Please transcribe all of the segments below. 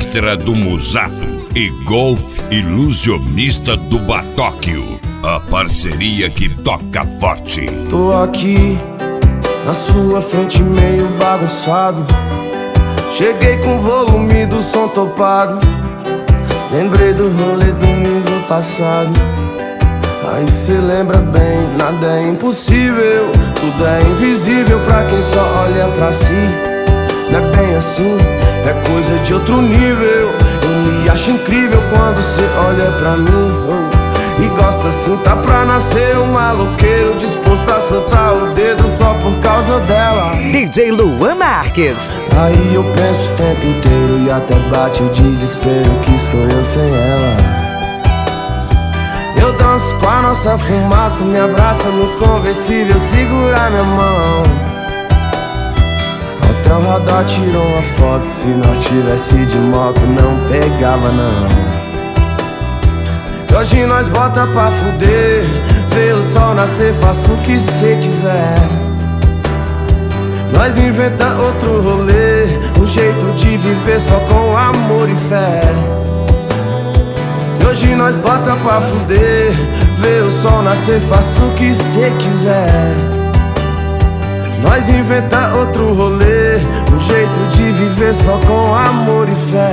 Vectra do Musato e Golf Ilusionista do Batóquio. A parceria que toca forte. Tô aqui na sua frente meio bagunçado. Cheguei com o volume do som topado. Lembrei do rolê domingo passado. Aí cê lembra bem, nada é impossível. Tudo é invisível pra quem só olha pra si. Não é bem assim, é coisa de outro nível. Eu me acho incrível quando cê olha pra mim, e gosta assim, tá pra nascer um maloqueiro disposto a soltar o dedo só por causa dela. DJ Luan Marques. Aí eu penso o tempo inteiro e até bate o desespero que sou eu sem ela. Eu danço com a nossa fumaça, me abraça no conversível, segura minha mão. Até o radar tirou uma foto, se nós tivesse de moto não pegava não. E hoje nós bota pra fuder, vê o sol nascer, faça o que cê quiser. Nós inventa outro rolê, um jeito de viver só com amor e fé. E hoje nós bota pra fuder, vê o sol nascer, faça o que cê quiser. Nós inventa outro rolê, um jeito de viver só com amor e fé.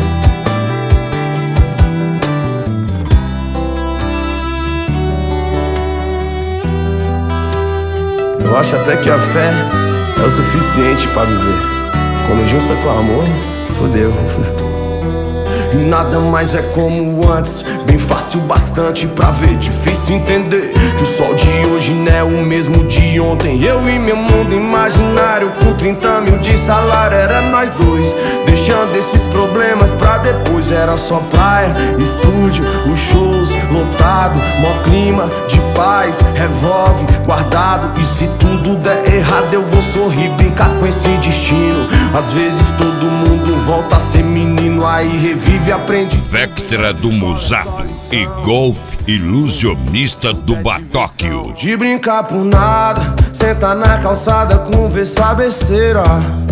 Eu acho até que a fé é o suficiente pra viver. Quando junta com amor, fodeu. E nada mais é como antes, bem fácil bastante pra ver. Difícil entender que o sol de hoje não é o mesmo de ontem. Eu e meu mundo imaginário com 30 mil de salário, era nós dois, deixando esses problemas pra depois. Era só praia, estúdio, os shows lotado, mó clima de paz, revólver guardado. E se tudo der errado eu vou sorrir, brincar com esse destino. Às vezes todo mundo volta a ser menino, aí revive e aprende. Vectra do Musato e Golf Ilusionista do Batóquio. De brincar por nada, sentar na calçada, conversar besteira.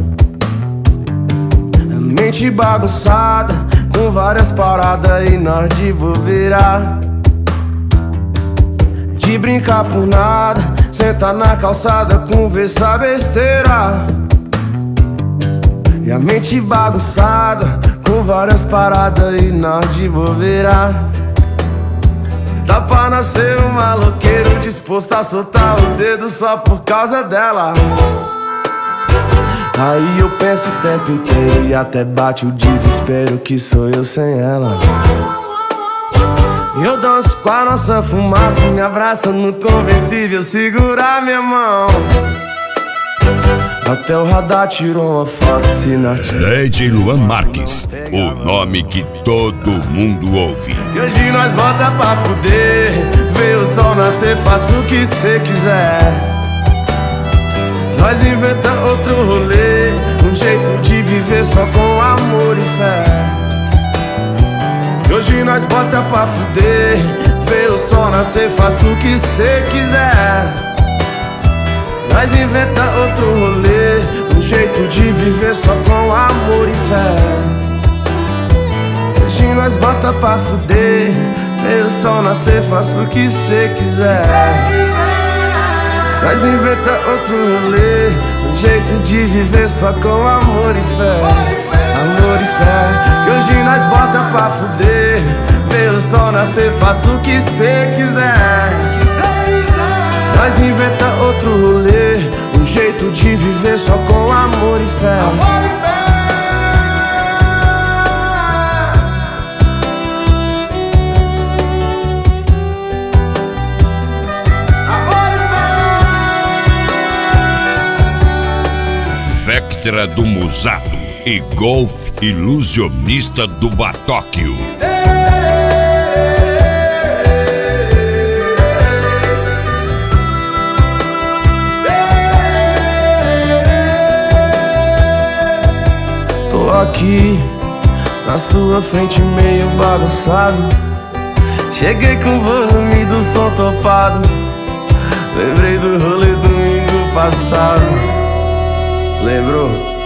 Mente bagunçada, com várias paradas e nós de bobeira. De brincar por nada, sentar na calçada, conversar besteira. E a mente bagunçada, com várias paradas e nós de bobeira. Tá pra nascer um maloqueiro disposto a soltar o dedo só por causa dela. Aí eu penso o tempo inteiro e até bate o desespero que sou eu sem ela. Eu danço com a nossa fumaça, me abraça no conversível, segura minha mão. Até o radar tirou uma foto, se nós DJ Luan Marques, o nome que todo mundo ouve. E hoje nós bota pra fuder, vê o sol nascer, faça o que cê quiser. Nós inventa outro rolê, um jeito de viver só com amor e fé. E hoje nós bota pra fuder, vê o sol nascer, faça o que cê quiser. Nós inventa outro rolê, um jeito de viver só com amor e fé. Hoje nós bota pra fuder, vê o sol nascer, faça o que cê quiser. Nós inventa outro rolê, um jeito de viver só com amor e fé. Amor e fé. Que hoje nós bota pra fuder, vê o sol nascer, faça o que cê quiser. Nós inventa outro rolê, um jeito de viver só com amor e fé. Amor e fé. Amor e fé. Vectra do Musato e Golf Ilusionista do Batóquio. Aqui na sua frente meio bagunçado. Cheguei com o volume do som topado. Lembrei do rolê domingo passado. Lembrou?